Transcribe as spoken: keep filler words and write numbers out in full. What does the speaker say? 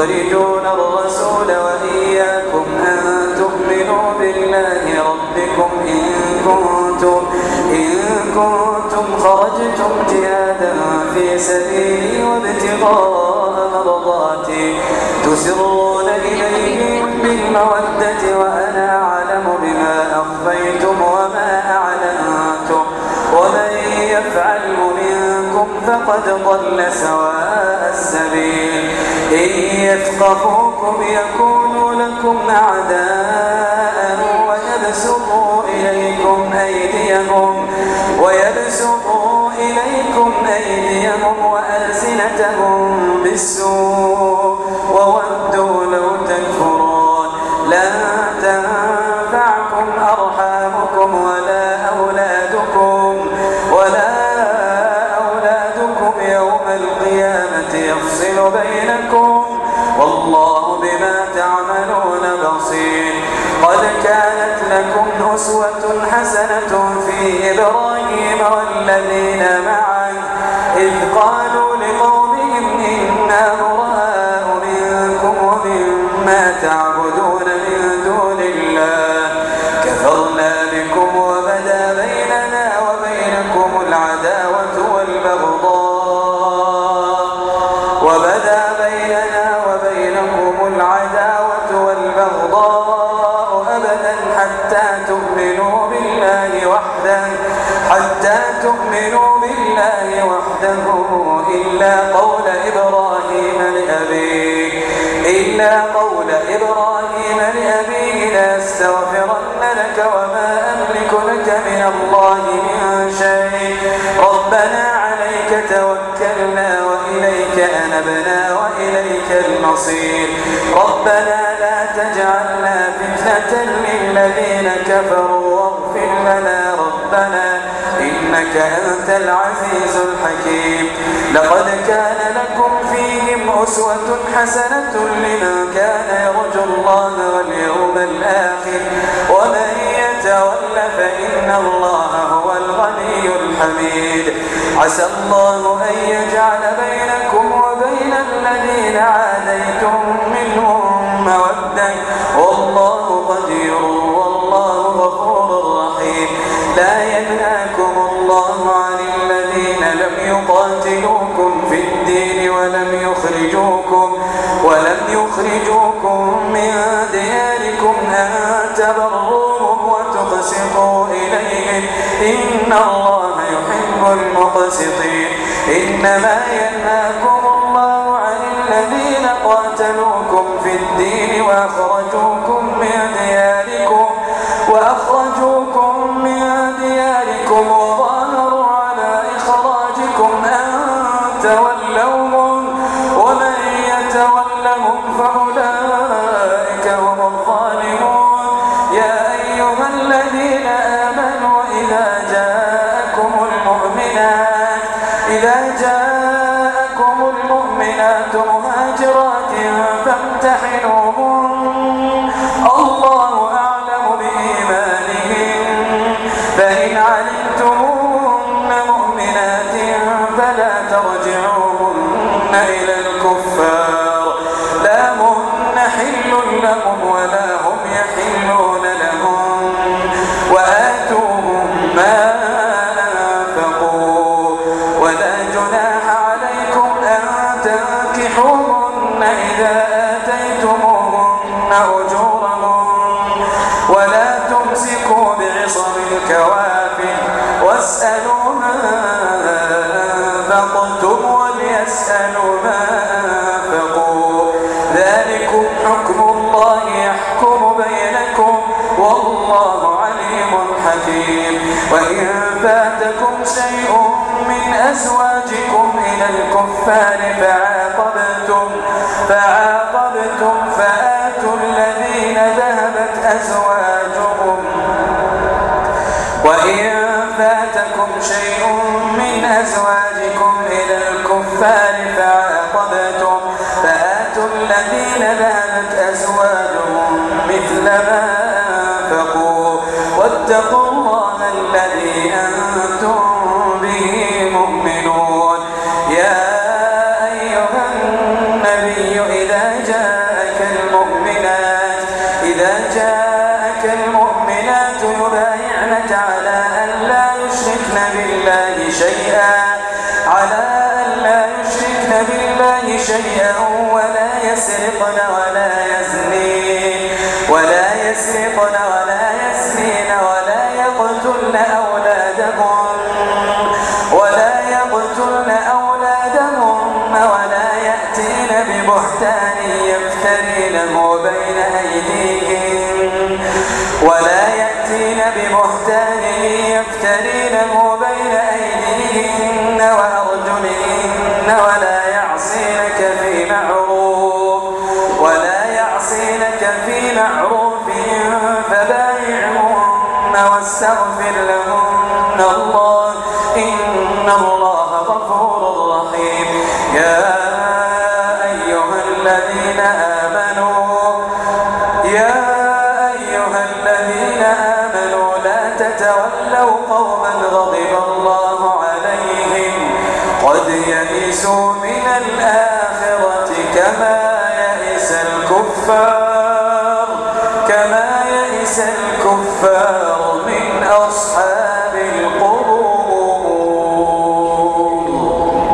يخرجون الرسول وإياكم أن تؤمنوا بالله ربكم إن كنتم, إن كنتم خرجتم جهادا في سبيلي وابتغاء مرضاتي تسرون إليهم بالمودة وأنا أعلم بما أخفيتم وما أعلنتم ومن يفعله منكم فقد ضل سواء السبيل إن يثقفوكم يكونوا لكم أعداء ويبسطوا إليكم أيديهم ويبسطوا إليكم أيديهم وألسنتهم بالسوء وودوا لو تكفرون لن تنفعكم أرحامكم ولا أولادكم ولا أولادكم يوم القيامة يفصل بينكم والله بما تعملون بصير. قد كانت لكم أسوة حسنة في إبراهيم والذين معه إذ قالوا لقومهم إنا براء منكم ومما تعبدون من دون الله كفرنا بكم وبدا بيننا وبينكم العداوة والبغضاء وبدا بيننا وبينكم العداوة والبغضاء أبدا حتى تؤمنوا بالله وحده حتى تؤمنوا بالله وحده إلا قول إبراهيم لأبيه إلا قول إبراهيم لأبيه لأستغفرن لك وما أملك لك من الله من شيء ربنا عليك توكلنا وإليك أنبنا وإليك المصير ربنا لا تجعلنا فتنة للذين كفروا واغفر لنا ربنا إنك أنت العزيز الحكيم. لقد كان لكم فيهم أسوة حسنة لمن كان يرجو الله واليوم الآخر ومن يتول فإن الله هو الغني الحميد. عسى الله أن يجعل بينكم وبين الذين عاديتم منهم مودة والله قدير والله غفور رحيم. لا ينهاكم الله عن الذين لم يقاتلوكم في الدين ولم يخرجوكم ولم يخرجوكم من دياركم أن تبروهم وتقسطوا إليهم إن الله يحب المقسطين. إنما ينهاكم الله عن الذين قاتلوكم في الدين وأخرجوكم من دياركم وأخرجوكم من دياركم وظاهروا على إخراجكم أن تولوهم ومن يتولهم فأولئك هم الظالمون. يا أيها الذين آمنوا إذا جاءكم المؤمنات إذا جاءكم المؤمنات مهاجرات فامتحنوهن الله أعلم بإيمانهن فإن علمتموهن مؤمنات فلا ترجعوهن إلى الكفار لا هن حل لهم ولا هم يحلون لهم وآتوهم ما أنفقوا ولا جناح عليكم أن تنكحوهن إذا آتيتموهن أجورهن ولا تمسكوا بعصم الكوافر واسألوا ما أنفقتم وليسألوا ما أنفقوا ذلكم حكم الله يحكم بينكم والله عليم حكيم. وإن فاتكم شيء من أزواجكم إلى الكفار فعاقبتم فعاقبتم فآتوا الذين ذهبت أزواجهم وإن فاتكم شيء من أزواجكم إلى الكفار فعاقبتم فآتوا الذين ذهبت أزواجهم مثل ما أنفقوا واتقوا الله الذي أنتم به مؤمنون. يا أيها النبي إذا جاء يشركن بالله شيئا ولا يسرقن ولا يزنين ولا يسرقن ولا يزنين ولا يقتلن أولادهن ولا يقتلن أولادهن ولا يأتين ببهتان يفترينه بين أيديهن ولا يأتين ببهتان يفترينه بين أيديهن وأرجلهن ولا يعصينك في معروف ولا يعصينك في معروف فبايعهن واستغفر لهن الله إن الله غفور رحيم. يا أيها الذين آمنوا يا أيها الذين آمنوا لا تتولوا قوما غضب الله عليهم قد يئسوا من الآخرة كما يئس الكفار